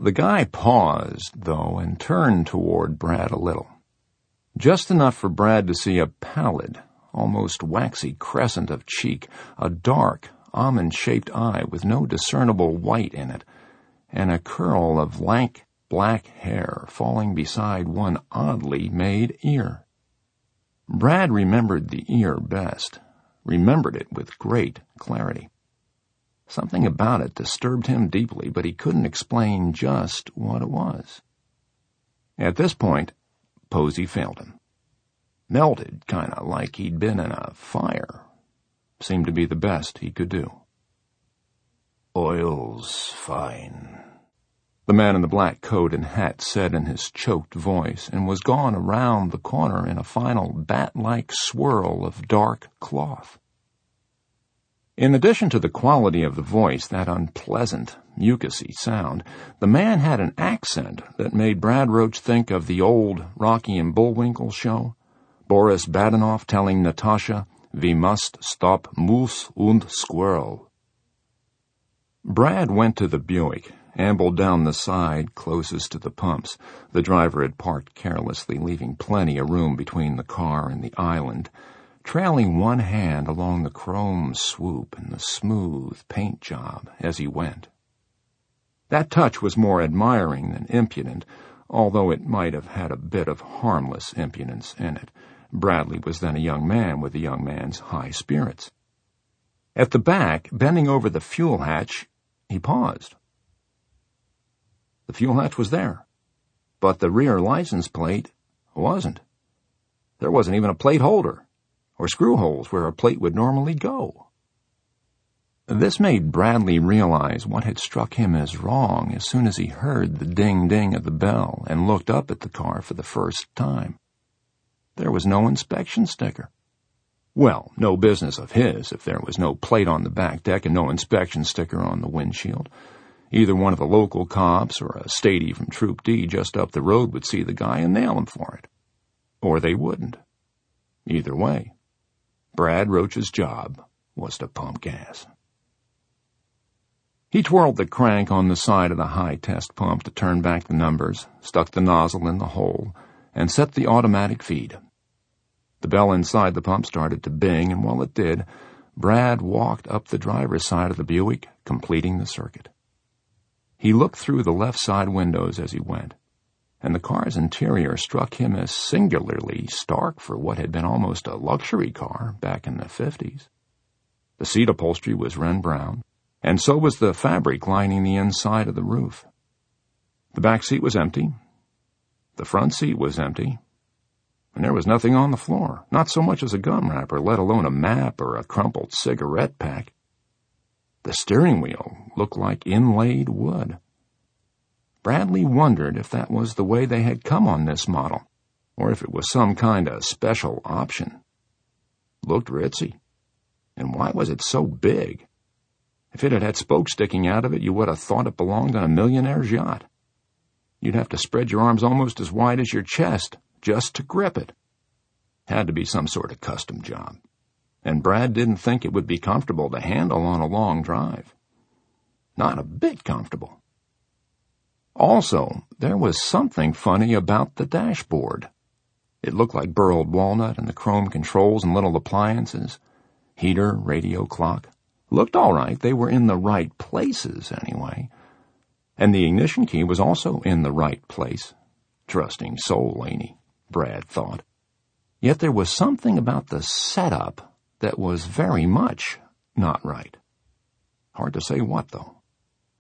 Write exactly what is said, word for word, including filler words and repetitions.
The guy paused, though, and turned toward Brad a little. Just enough for Brad to see a pallid, almost waxy crescent of cheek, a dark, almond-shaped eye with no discernible white in it, and a curl of lank, black hair falling beside one oddly made ear. Brad remembered the ear best, remembered it with great clarity. Something about it disturbed him deeply, but he couldn't explain just what it was. At this point, Posey failed him. Melted, kinda like he'd been in a fire. Seemed to be the best he could do. "Oil's fine," the man in the black coat and hat said in his choked voice, and was gone around the corner in a final bat-like swirl of dark cloth. In addition to the quality of the voice, that unpleasant, mucusy sound, the man had an accent that made Brad Roach think of the old Rocky and Bullwinkle show, Boris Badenoff telling Natasha, "We must stop moose und squirrel." Brad went to the Buick, ambled down the side closest to the pumps. The driver had parked carelessly, leaving plenty of room between the car and the island, trailing one hand along the chrome swoop and the smooth paint job as he went. That touch was more admiring than impudent, although it might have had a bit of harmless impudence in it. Bradley was then a young man with a young man's high spirits. At the back, bending over the fuel hatch, he paused. The fuel hatch was there, but the rear license plate wasn't. There wasn't even a plate holder, or screw holes where a plate would normally go. This made Bradley realize what had struck him as wrong as soon as he heard the ding-ding of the bell and looked up at the car for the first time. There was no inspection sticker. Well, no business of his if there was no plate on the back deck and no inspection sticker on the windshield. Either one of the local cops or a statey from Troop D just up the road would see the guy and nail him for it. Or they wouldn't. Either way, Brad Roach's job was to pump gas. He twirled the crank on the side of the high-test pump to turn back the numbers, stuck the nozzle in the hole, and set the automatic feed. The bell inside the pump started to bing, and while it did, Brad walked up the driver's side of the Buick, completing the circuit. He looked through the left side windows as he went, and the car's interior struck him as singularly stark for what had been almost a luxury car back in the fifties. The seat upholstery was wren brown, and so was the fabric lining the inside of the roof. The back seat was empty. The front seat was empty. And there was nothing on the floor, not so much as a gum wrapper, let alone a map or a crumpled cigarette pack. The steering wheel looked like inlaid wood. Bradley wondered if that was the way they had come on this model, or if it was some kind of special option. Looked ritzy. And why was it so big? If it had had spokes sticking out of it, you would have thought it belonged on a millionaire's yacht. You'd have to spread your arms almost as wide as your chest just to grip it. Had to be some sort of custom job. And Brad didn't think it would be comfortable to handle on a long drive. Not a bit comfortable. Also, there was something funny about the dashboard. It looked like burled walnut and the chrome controls and little appliances. Heater, radio clock. Looked all right. They were in the right places, anyway. And the ignition key was also in the right place. Trusting soul, ain't he? Brad thought. Yet there was something about the setup that was very much not right. Hard to say what, though.